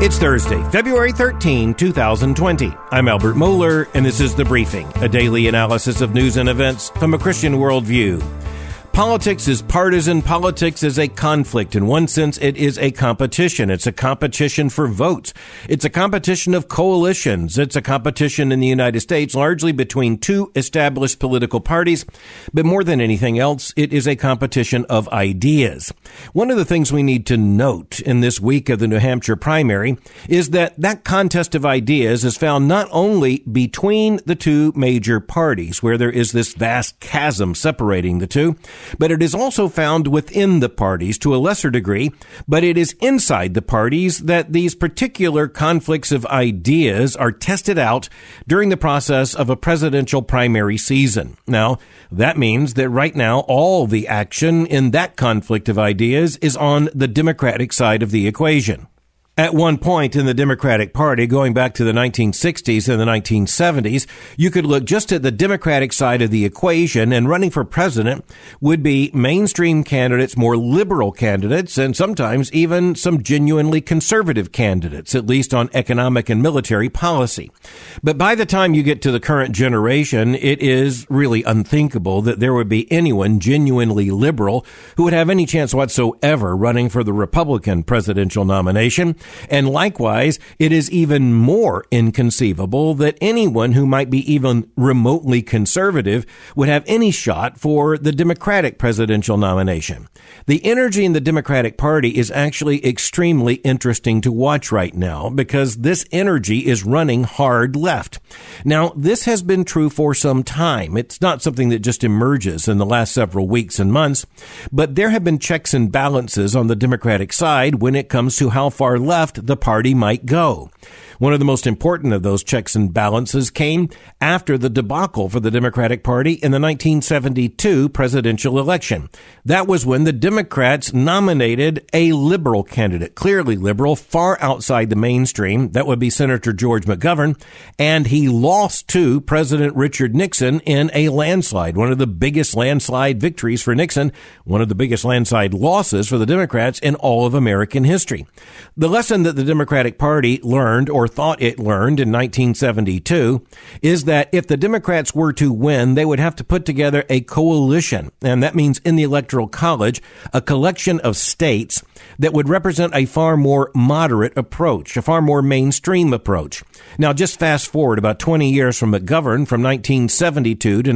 It's Thursday, February 13, 2020. I'm Albert Mohler, and this is The Briefing, a daily analysis of news and events from a Christian worldview. Politics is partisan. Politics is a conflict. In one sense, it is a competition. It's a competition for votes. It's a competition of coalitions. It's a competition in the United States, largely between two established political parties. But more than anything else, it is a competition of ideas. One of the things we need to note in this week of the New Hampshire primary is that contest of ideas is found not only between the two major parties, where there is this vast chasm separating the two, but it is also found within the parties to a lesser degree, but it is inside the parties that these particular conflicts of ideas are tested out during the process of a presidential primary season. Now, that means that right now all the action in that conflict of ideas is on the Democratic side of the equation. At one point in the Democratic Party, going back to the 1960s and the 1970s, you could look just at the Democratic side of the equation, and running for president would be mainstream candidates, more liberal candidates, and sometimes even some genuinely conservative candidates, at least on economic and military policy. But by the time you get to the current generation, it is really unthinkable that there would be anyone genuinely liberal who would have any chance whatsoever running for the Republican presidential nomination. And likewise, it is even more inconceivable that anyone who might be even remotely conservative would have any shot for the Democratic presidential nomination. The energy in the Democratic Party is actually extremely interesting to watch right now because this energy is running hard left. Now, this has been true for some time. It's not something that just emerges in the last several weeks and months, but there have been checks and balances on the Democratic side when it comes to how far left the party might go. One of the most important of those checks and balances came after the debacle for the Democratic Party in the 1972 presidential election. That was when the Democrats nominated a liberal candidate, clearly liberal, far outside the mainstream. That would be Senator George McGovern, and he lost to President Richard Nixon in a landslide, one of the biggest landslide victories for Nixon, one of the biggest landslide losses for the Democrats in all of American history. The lesson that the Democratic Party learned, or thought it learned in 1972, is that if the Democrats were to win, they would have to put together a coalition. And that means in the Electoral College, a collection of states that would represent a far more moderate approach, a far more mainstream approach. Now, just fast forward about 20 years from McGovern, from 1972 to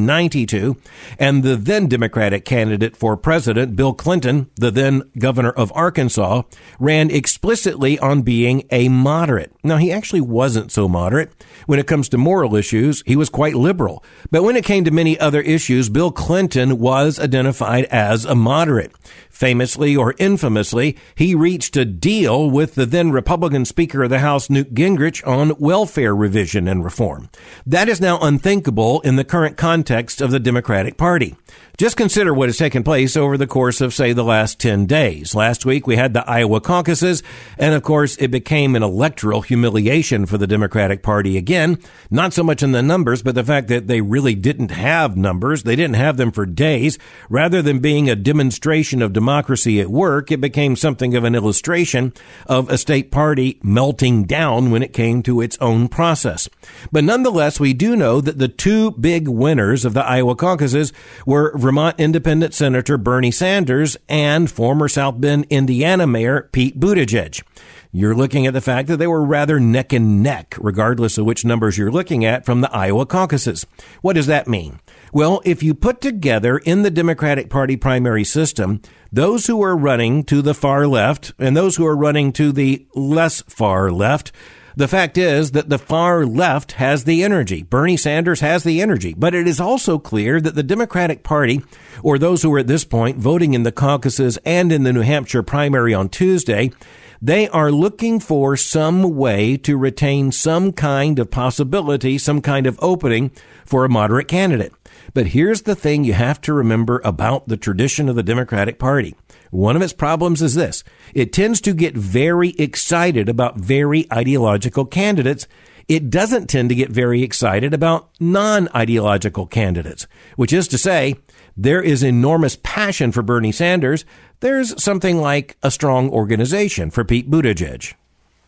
1992, and the then Democratic candidate for president, Bill Clinton, the then governor of Arkansas, ran explicitly on being a moderate. Now, he actually wasn't so moderate. When it comes to moral issues, he was quite liberal. But when it came to many other issues, Bill Clinton was identified as a moderate. Famously or infamously, he reached a deal with the then Republican Speaker of the House, Newt Gingrich, on welfare revision and reform. That is now unthinkable in the current context of the Democratic Party. Just consider what has taken place over the course of, say, the last 10 days. Last week, we had the Iowa caucuses, and of course, it became an electoral humiliation for the Democratic Party again. Not so much in the numbers, but the fact that they really didn't have numbers. They didn't have them for days. Rather than being a demonstration of democracy at work, it became something of an illustration of a state party melting down when it came to its own process. But nonetheless, we do know that the two big winners of the Iowa caucuses were Vermont Independent Senator Bernie Sanders and former South Bend, Indiana Mayor Pete Buttigieg. You're looking at the fact that they were rather neck and neck, regardless of which numbers you're looking at from the Iowa caucuses. What does that mean? Well, if you put together in the Democratic Party primary system those who are running to the far left and those who are running to the less far left, the fact is that the far left has the energy. Bernie Sanders has the energy. But it is also clear that the Democratic Party, or those who are at this point voting in the caucuses and in the New Hampshire primary on Tuesday, they are looking for some way to retain some kind of possibility, some kind of opening for a moderate candidate. But here's the thing you have to remember about the tradition of the Democratic Party. One of its problems is this. It tends to get very excited about very ideological candidates. It doesn't tend to get very excited about non-ideological candidates, which is to say, there is enormous passion for Bernie Sanders. There's something like a strong organization for Pete Buttigieg.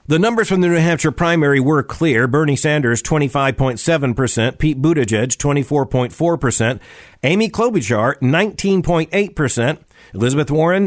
The numbers from the New Hampshire primary were clear. Bernie Sanders, 25.7%. Pete Buttigieg, 24.4%. Amy Klobuchar, 19.8%. Elizabeth Warren,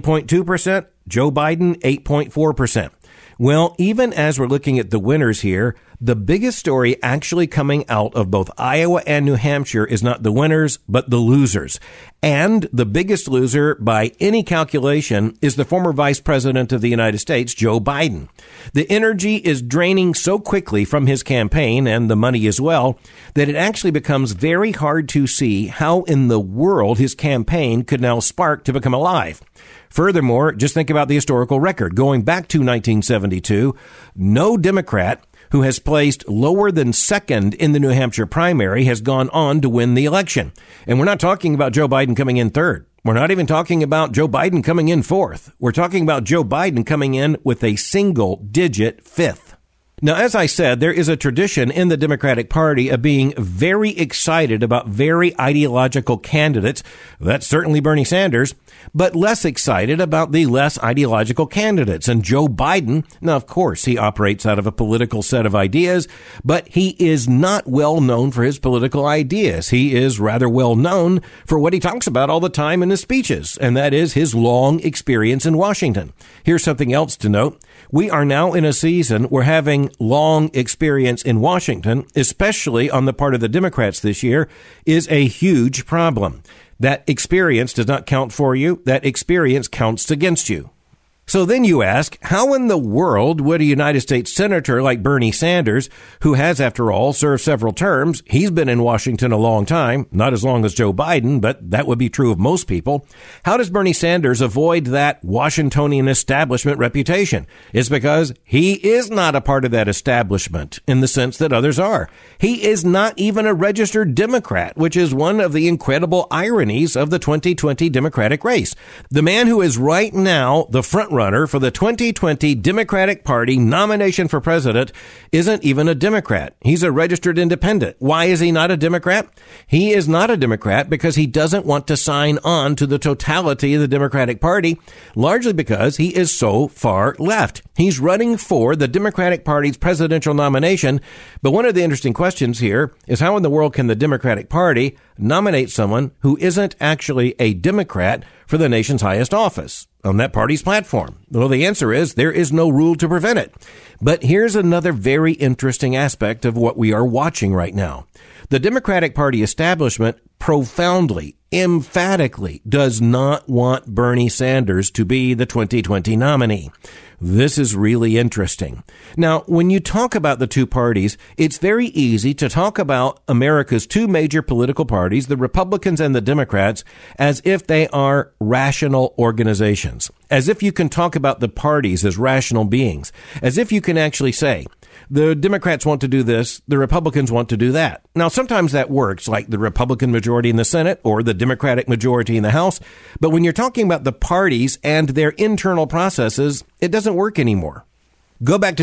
9.2%. Joe Biden, 8.4%. Well, even as we're looking at the winners here, the biggest story actually coming out of both Iowa and New Hampshire is not the winners, but the losers. And the biggest loser by any calculation is the former Vice President of the United States, Joe Biden. The energy is draining so quickly from his campaign, and the money as well, that it actually becomes very hard to see how in the world his campaign could now spark to become alive. Furthermore, just think about the historical record. Going back to 1972, no Democrat who has placed lower than second in the New Hampshire primary has gone on to win the election. And we're not talking about Joe Biden coming in third. We're not even talking about Joe Biden coming in fourth. We're talking about Joe Biden coming in with a single-digit fifth. Now, as I said, there is a tradition in the Democratic Party of being very excited about very ideological candidates. That's certainly Bernie Sanders, but less excited about the less ideological candidates. And Joe Biden, now, of course, he operates out of a political set of ideas, but he is not well known for his political ideas. He is rather well known for what he talks about all the time in his speeches, and that is his long experience in Washington. Here's something else to note. We are now in a season where having long experience in Washington, especially on the part of the Democrats this year, is a huge problem. That experience does not count for you. That experience counts against you. So then you ask, how in the world would a United States Senator like Bernie Sanders, who has, after all, served several terms, he's been in Washington a long time, not as long as Joe Biden, but that would be true of most people. How does Bernie Sanders avoid that Washingtonian establishment reputation? It's because he is not a part of that establishment in the sense that others are. He is not even a registered Democrat, which is one of the incredible ironies of the 2020 Democratic race. The man who is right now the front runner for the 2020 Democratic Party nomination for president isn't even a Democrat. He's a registered independent. Why is he not a Democrat? He is not a Democrat because he doesn't want to sign on to the totality of the Democratic Party, largely because he is so far left. He's running for the Democratic Party's presidential nomination, but one of the interesting questions here is how in the world can the Democratic Party nominate someone who isn't actually a Democrat for the nation's highest office on that party's platform? Well, the answer is there is no rule to prevent it. But here's another very interesting aspect of what we are watching right now. The Democratic Party establishment profoundly, emphatically does not want Bernie Sanders to be the 2020 nominee. This is really interesting. Now, when you talk about the two parties, it's very easy to talk about America's two major political parties, the Republicans and the Democrats, as if they are rational organizations, as if you can talk about the parties as rational beings, as if you can actually say, the Democrats want to do this, the Republicans want to do that. Now, sometimes that works, like the Republican majority in the Senate or the Democratic majority in the House. But when you're talking about the parties and their internal processes, it doesn't work anymore. Go back to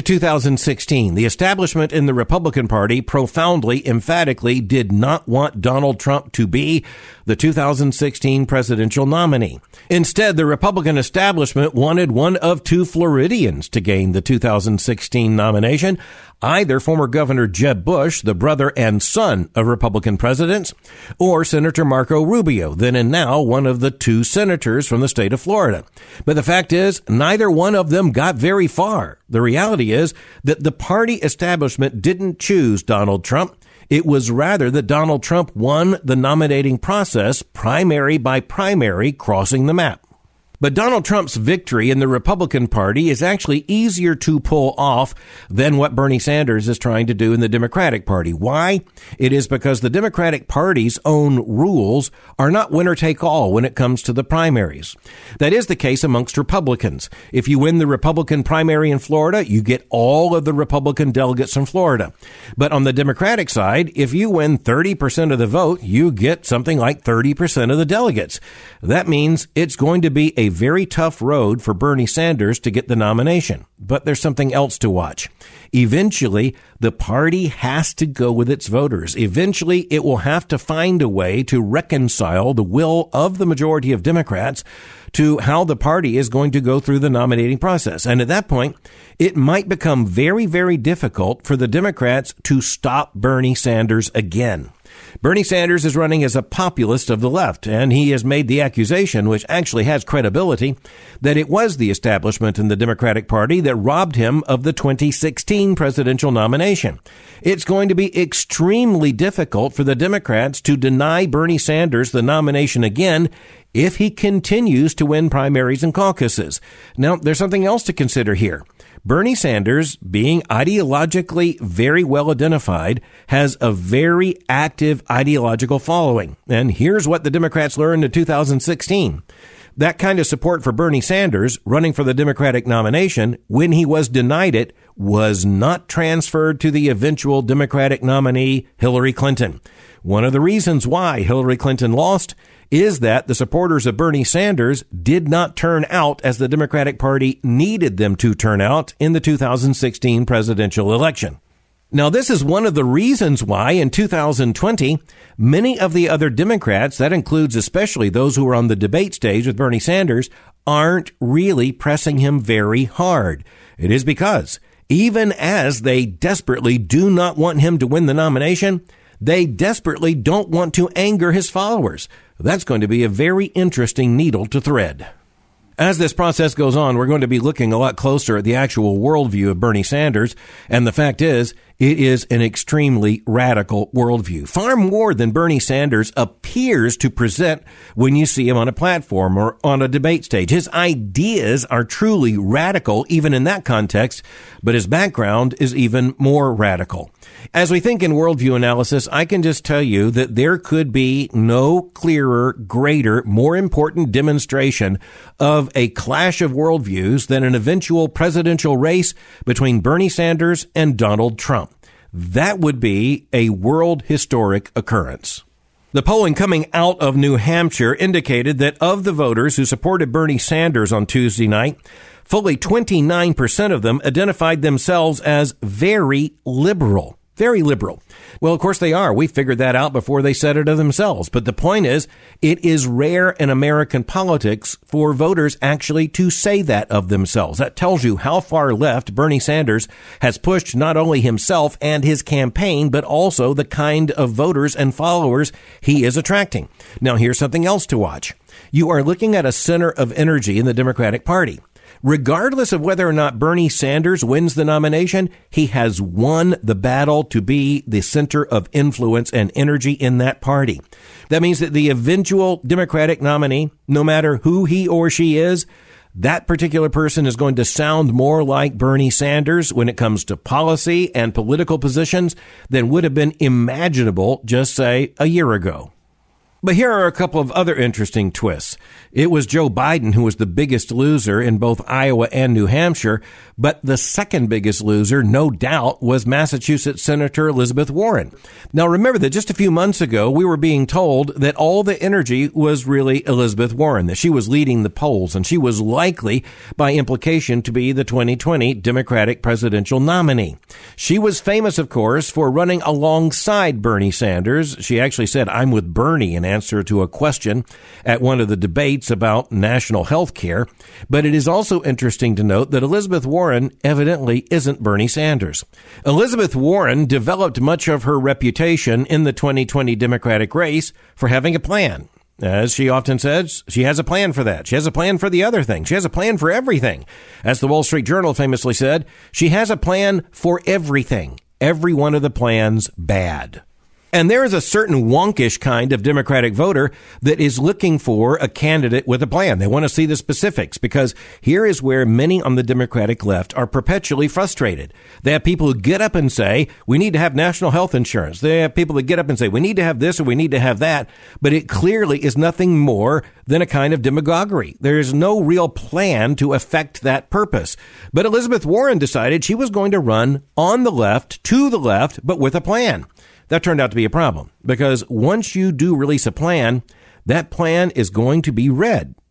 2016. The establishment in the Republican Party profoundly, emphatically did not want Donald Trump to be the 2016 presidential nominee. Instead, the Republican establishment wanted one of two Floridians to gain the 2016 nomination, either former Governor Jeb Bush, the brother and son of Republican presidents, or Senator Marco Rubio, then and now one of the two senators from the state of Florida. But the fact is, neither one of them got very far. The reality is that the party establishment didn't choose Donald Trump. It was rather that Donald Trump won the nominating process, primary by primary, crossing the map. But Donald Trump's victory in the Republican Party is actually easier to pull off than what Bernie Sanders is trying to do in the Democratic Party. Why? It is because the Democratic Party's own rules are not winner take all when it comes to the primaries. That is the case amongst Republicans. If you win the Republican primary in Florida, you get all of the Republican delegates from Florida. But on the Democratic side, if you win 30% of the vote, you get something like 30% of the delegates. That means it's going to be a very tough road for Bernie Sanders to get the nomination. But there's something else to watch. Eventually, the party has to go with its voters. Eventually, it will have to find a way to reconcile the will of the majority of Democrats to how the party is going to go through the nominating process. And at that point, it might become very, very difficult for the Democrats to stop Bernie Sanders again. Bernie Sanders is running as a populist of the left, and he has made the accusation, which actually has credibility, that it was the establishment in the Democratic Party that robbed him of the 2016 presidential nomination. It's going to be extremely difficult for the Democrats to deny Bernie Sanders the nomination again if he continues to win primaries and caucuses. Now, there's something else to consider here. Bernie Sanders, being ideologically very well identified, has a very active ideological following. And here's what the Democrats learned in 2016. That kind of support for Bernie Sanders running for the Democratic nomination, when he was denied it, was not transferred to the eventual Democratic nominee, Hillary Clinton. One of the reasons why Hillary Clinton lost is that the supporters of Bernie Sanders did not turn out as the Democratic Party needed them to turn out in the 2016 presidential election. Now, this is one of the reasons why in 2020, many of the other Democrats, that includes especially those who are on the debate stage with Bernie Sanders, aren't really pressing him very hard. It is because even as they desperately do not want him to win the nomination, they desperately don't want to anger his followers. That's going to be a very interesting needle to thread. As this process goes on, we're going to be looking a lot closer at the actual worldview of Bernie Sanders. And the fact is, it is an extremely radical worldview, far more than Bernie Sanders appears to present when you see him on a platform or on a debate stage. His ideas are truly radical, even in that context, but his background is even more radical. As we think in worldview analysis, I can just tell you that there could be no clearer, greater, more important demonstration of a clash of worldviews than an eventual presidential race between Bernie Sanders and Donald Trump. That would be a world historic occurrence. The polling coming out of New Hampshire indicated that of the voters who supported Bernie Sanders on Tuesday night, fully 29% of them identified themselves as very liberal. Very liberal. Well, of course they are. We figured that out before they said it of themselves. But the point is, it is rare in American politics for voters actually to say that of themselves. That tells you how far left Bernie Sanders has pushed not only himself and his campaign, but also the kind of voters and followers he is attracting. Now, here's something else to watch. You are looking at a center of energy in the Democratic Party. Regardless of whether or not Bernie Sanders wins the nomination, he has won the battle to be the center of influence and energy in that party. That means that the eventual Democratic nominee, no matter who he or she is, that particular person is going to sound more like Bernie Sanders when it comes to policy and political positions than would have been imaginable just, say, a year ago. But here are a couple of other interesting twists. It was Joe Biden who was the biggest loser in both Iowa and New Hampshire, but the second biggest loser, no doubt, was Massachusetts Senator Elizabeth Warren. Now, remember that just a few months ago, we were being told that all the energy was really Elizabeth Warren, that she was leading the polls, and she was likely, by implication, to be the 2020 Democratic presidential nominee. She was famous, of course, for running alongside Bernie Sanders. She actually said, "I'm with Bernie," in answer to a question at one of the debates about national health care. But it is also interesting to note that Elizabeth Warren evidently isn't Bernie Sanders. Elizabeth Warren developed much of her reputation in the 2020 Democratic race for having a plan. As she often says, she has a plan for that. She has a plan for the other thing. She has a plan for everything. As the Wall Street Journal famously said, she has a plan for everything. Every one of the plans bad. And there is a certain wonkish kind of Democratic voter that is looking for a candidate with a plan. They want to see the specifics, because here is where many on the Democratic left are perpetually frustrated. They have people who get up and say, we need to have national health insurance. They have people that get up and say, we need to have this or we need to have that. But it clearly is nothing more than a kind of demagoguery. There is no real plan to affect that purpose. But Elizabeth Warren decided she was going to run on the left, to the left, but with a plan. That turned out to be a problem, because once you do release a plan, that plan is going to be read.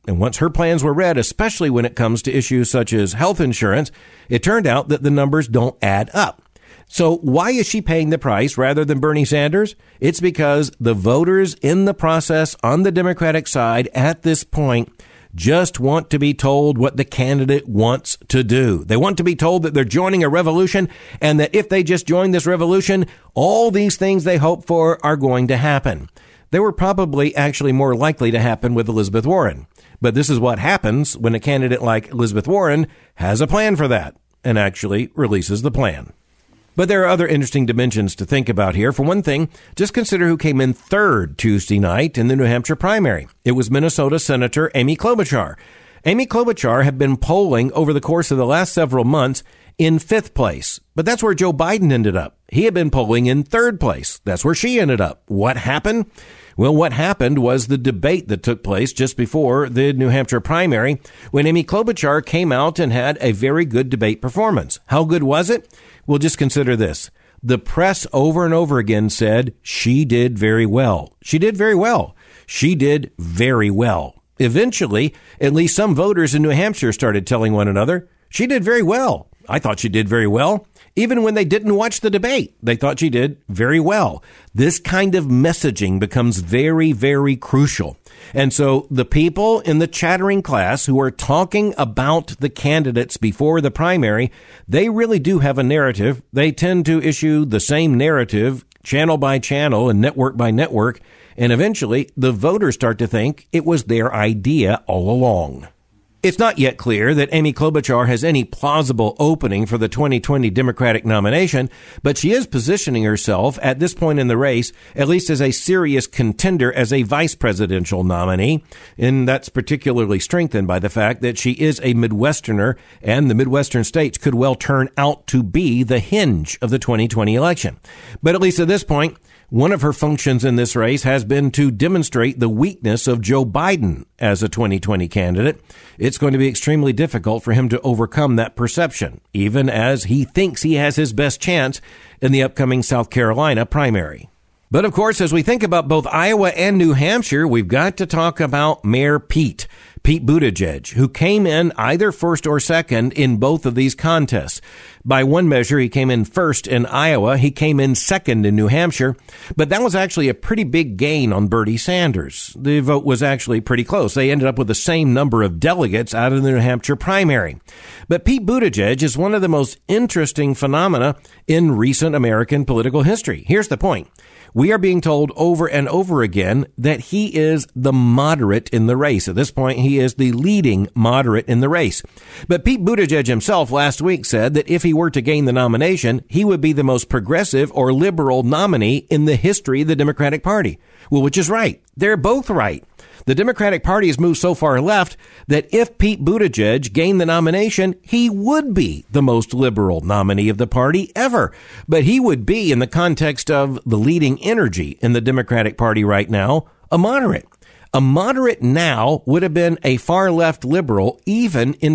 And once her plans were read, especially when it comes to issues such as health insurance, it turned out that the numbers don't add up. So why is she paying the price rather than Bernie Sanders? It's because the voters in the process on the Democratic side at this point just want to be told what the candidate wants to do. They want to be told that they're joining a revolution and that if they just join this revolution, all these things they hope for are going to happen. They were probably actually more likely to happen with Elizabeth Warren. But this is what happens when a candidate like Elizabeth Warren has a plan for that and actually releases the plan. But there are other interesting dimensions to think about here. For one thing, just consider who came in third Tuesday night in the New Hampshire primary. It was Minnesota Senator Amy Klobuchar. Amy Klobuchar had been polling over the course of the last several months in fifth place. But that's where Joe Biden ended up. He had been polling in third place. That's where she ended up. What happened? Well, what happened was the debate that took place just before the New Hampshire primary when Amy Klobuchar came out and had a very good debate performance. How good was it? Well, just consider this. The press over and over again said she did very well. She did very well. She did very well. Eventually, at least some voters in New Hampshire started telling one another, she did very well. I thought she did very well. Even when they didn't watch the debate, they thought she did very well. This kind of messaging becomes very, very crucial. And so the people in the chattering class who are talking about the candidates before the primary, they really do have a narrative. They tend to issue the same narrative channel by channel and network by network. And eventually the voters start to think it was their idea all along. It's not yet clear that Amy Klobuchar has any plausible opening for the 2020 Democratic nomination, but she is positioning herself at this point in the race, at least as a serious contender as a vice presidential nominee. And that's particularly strengthened by the fact that she is a Midwesterner, and the Midwestern states could well turn out to be the hinge of the 2020 election. But at least at this point, one of her functions in this race has been to demonstrate the weakness of Joe Biden as a 2020 candidate. It's going to be extremely difficult for him to overcome that perception, even as he thinks he has his best chance in the upcoming South Carolina primary. But of course, as we think about both Iowa and New Hampshire, we've got to talk about Mayor Pete Buttigieg, who came in either first or second in both of these contests. By one measure, he came in first in Iowa. He came in second in New Hampshire. But that was actually a pretty big gain on Bernie Sanders. The vote was actually pretty close. They ended up with the same number of delegates out of the New Hampshire primary. But Pete Buttigieg is one of the most interesting phenomena in recent American political history. Here's the point. We are being told over and over again that he is the moderate in the race. At this point, he is the leading moderate in the race. But Pete Buttigieg himself last week said that if he were to gain the nomination, he would be the most progressive or liberal nominee in the history of the Democratic Party. Well, which is right. They're both right. The Democratic Party has moved so far left that if Pete Buttigieg gained the nomination, he would be the most liberal nominee of the party ever. But he would be, in the context of the leading energy in the Democratic Party right now, a moderate. A moderate now would have been a far left liberal even in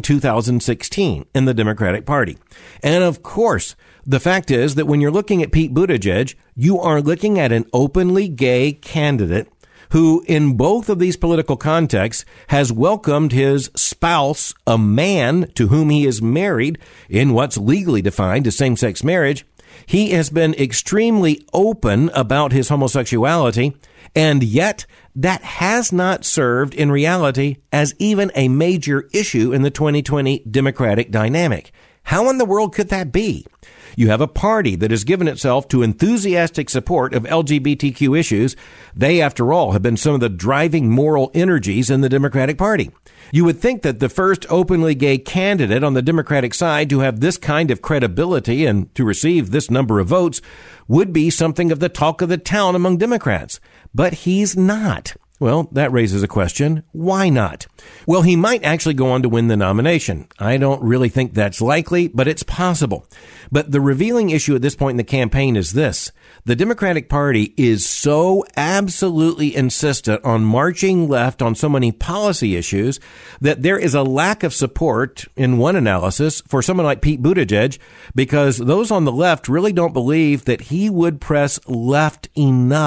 2016 in the Democratic Party. And of course, the fact is that when you're looking at Pete Buttigieg, you are looking at an openly gay candidate who in both of these political contexts has welcomed his spouse, a man to whom he is married in what's legally defined as same-sex marriage. He has been extremely open about his homosexuality, and yet that has not served in reality as even a major issue in the 2020 Democratic dynamic. How in the world could that be? You have a party that has given itself to enthusiastic support of LGBTQ issues. They, after all, have been some of the driving moral energies in the Democratic Party. You would think that the first openly gay candidate on the Democratic side to have this kind of credibility and to receive this number of votes would be something of the talk of the town among Democrats. But he's not. Well, that raises a question. Why not? Well, he might actually go on to win the nomination. I don't really think that's likely, but it's possible. But the revealing issue at this point in the campaign is this. The Democratic Party is so absolutely insistent on marching left on so many policy issues that there is a lack of support in one analysis for someone like Pete Buttigieg because those on the left really don't believe that he would press left enough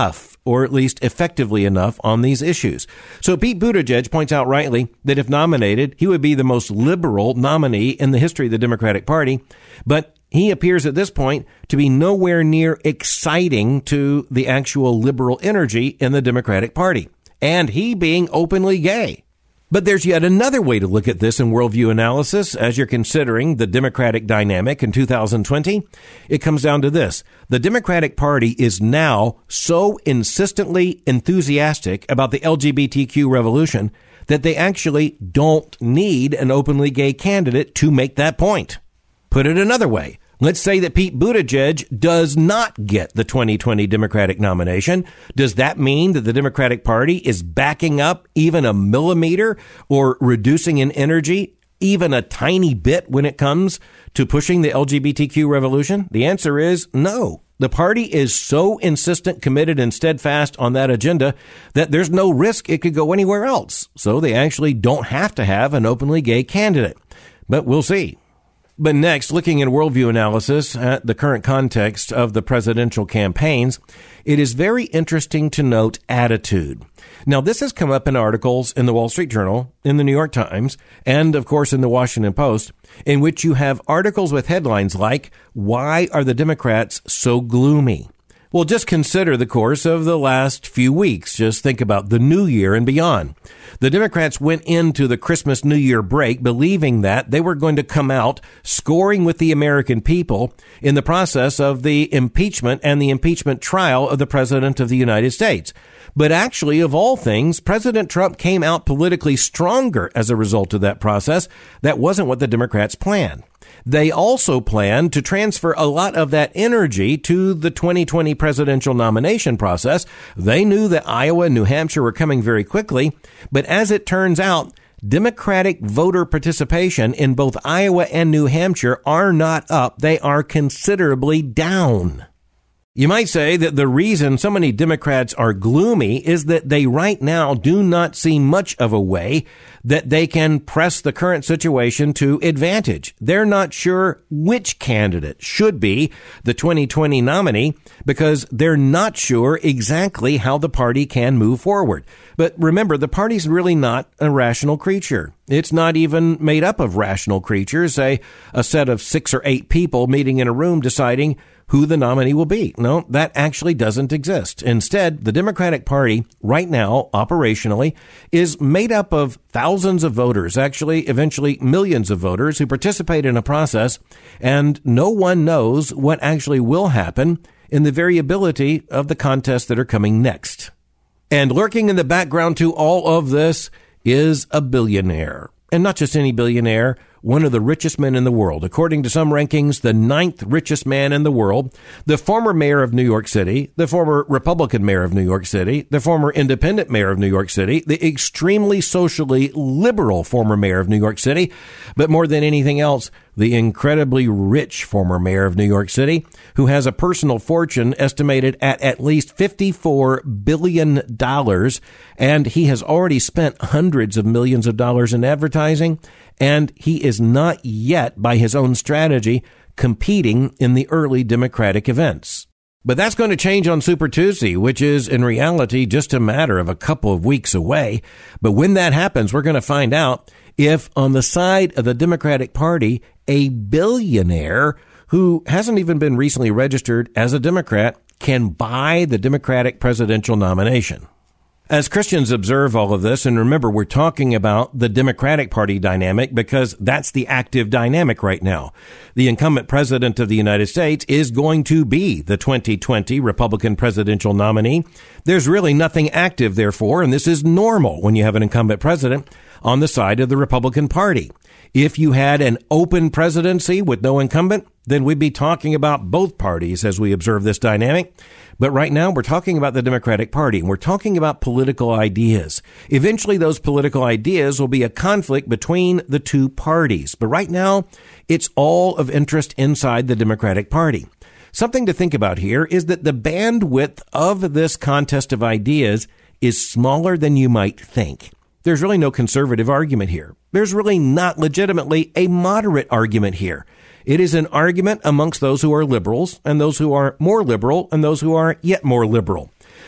or at least effectively enough on these issues. So Pete Buttigieg points out rightly that if nominated, he would be the most liberal nominee in the history of the Democratic Party. But he appears at this point to be nowhere near exciting to the actual liberal energy in the Democratic Party, and he being openly gay. But there's yet another way to look at this in worldview analysis as you're considering the Democratic dynamic in 2020. It comes down to this. The Democratic Party is now so insistently enthusiastic about the LGBTQ revolution that they actually don't need an openly gay candidate to make that point. Put it another way. Let's say that Pete Buttigieg does not get the 2020 Democratic nomination. Does that mean that the Democratic Party is backing up even a millimeter or reducing in energy even a tiny bit when it comes to pushing the LGBTQ revolution? The answer is no. The party is so insistent, committed, and steadfast on that agenda that there's no risk it could go anywhere else. So they actually don't have to have an openly gay candidate. But we'll see. But next, looking at worldview analysis at the current context of the presidential campaigns, it is very interesting to note attitude. Now, this has come up in articles in the Wall Street Journal, in the New York Times, and, of course, in the Washington Post, in which you have articles with headlines like, "Why are the Democrats so gloomy?" Well, just consider the course of the last few weeks. Just think about the new year and beyond. The Democrats went into the Christmas New Year break believing that they were going to come out scoring with the American people in the process of the impeachment and the impeachment trial of the President of the United States. But actually, of all things, President Trump came out politically stronger as a result of that process. That wasn't what the Democrats planned. They also planned to transfer a lot of that energy to the 2020 presidential nomination process. They knew that Iowa and New Hampshire were coming very quickly, but as it turns out, Democratic voter participation in both Iowa and New Hampshire are not up. They are considerably down. You might say that the reason so many Democrats are gloomy is that they right now do not see much of a way that they can press the current situation to advantage. They're not sure which candidate should be the 2020 nominee because they're not sure exactly how the party can move forward. But remember, the party's really not a rational creature. It's not even made up of rational creatures, say a set of 6 or 8 people meeting in a room deciding who the nominee will be. No, that actually doesn't exist. Instead, the Democratic Party right now, operationally, is made up of thousands of voters, actually, eventually millions of voters who participate in a process, and no one knows what actually will happen in the variability of the contests that are coming next. And lurking in the background to all of this is a billionaire. And not just any billionaire, one of the richest men in the world. According to some rankings, the 9th richest man in the world, the former mayor of New York City, the former Republican mayor of New York City, the former independent mayor of New York City, the extremely socially liberal former mayor of New York City, but more than anything else, the incredibly rich former mayor of New York City, who has a personal fortune estimated at least $54 billion, and he has already spent hundreds of millions of dollars in advertising, and he is not yet, by his own strategy, competing in the early Democratic events. But that's going to change on Super Tuesday, which is in reality just a matter of a couple of weeks away. But when that happens, we're going to find out if on the side of the Democratic Party, a billionaire who hasn't even been recently registered as a Democrat can buy the Democratic presidential nomination. As Christians observe all of this, and remember, we're talking about the Democratic Party dynamic because that's the active dynamic right now. The incumbent president of the United States is going to be the 2020 Republican presidential nominee. There's really nothing active, therefore, and this is normal when you have an incumbent president on the side of the Republican Party. If you had an open presidency with no incumbent, then we'd be talking about both parties as we observe this dynamic. But right now, we're talking about the Democratic Party, and we're talking about political ideas. Eventually, those political ideas will be a conflict between the two parties. But right now, it's all of interest inside the Democratic Party. Something to think about here is that the bandwidth of this contest of ideas is smaller than you might think. There's really no conservative argument here. There's really not legitimately a moderate argument here. It is an argument amongst those who are liberals and those who are more liberal and those who are yet more liberal.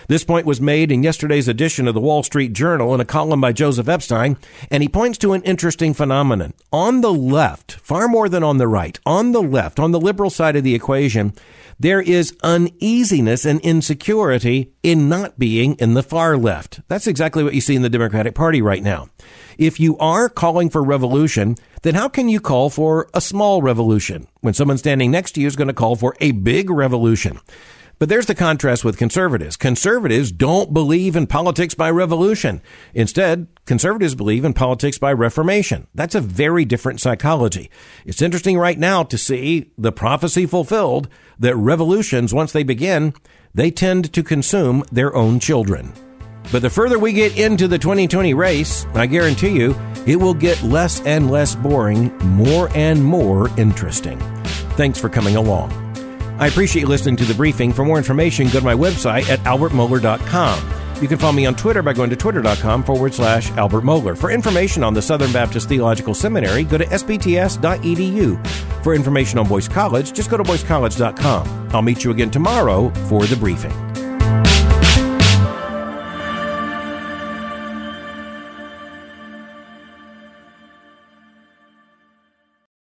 This point was made in yesterday's edition of the Wall Street Journal in a column by Joseph Epstein, and he points to an interesting phenomenon. On the left, far more than on the right, on the left, on the liberal side of the equation, there is uneasiness and insecurity in not being in the far left. That's exactly what you see in the Democratic Party right now. If you are calling for revolution, then how can you call for a small revolution when someone standing next to you is going to call for a big revolution? But there's the contrast with conservatives. Conservatives don't believe in politics by revolution. Instead, conservatives believe in politics by reformation. That's a very different psychology. It's interesting right now to see the prophecy fulfilled that revolutions, once they begin, they tend to consume their own children. But the further we get into the 2020 race, I guarantee you, it will get less and less boring, more and more interesting. Thanks for coming along. I appreciate you listening to The Briefing. For more information, go to my website at albertmohler.com. You can follow me on Twitter by going to twitter.com/Albert Mohler. For information on the Southern Baptist Theological Seminary, go to sbts.edu. For information on Boyce College, just go to boycecollege.com. I'll meet you again tomorrow for The Briefing.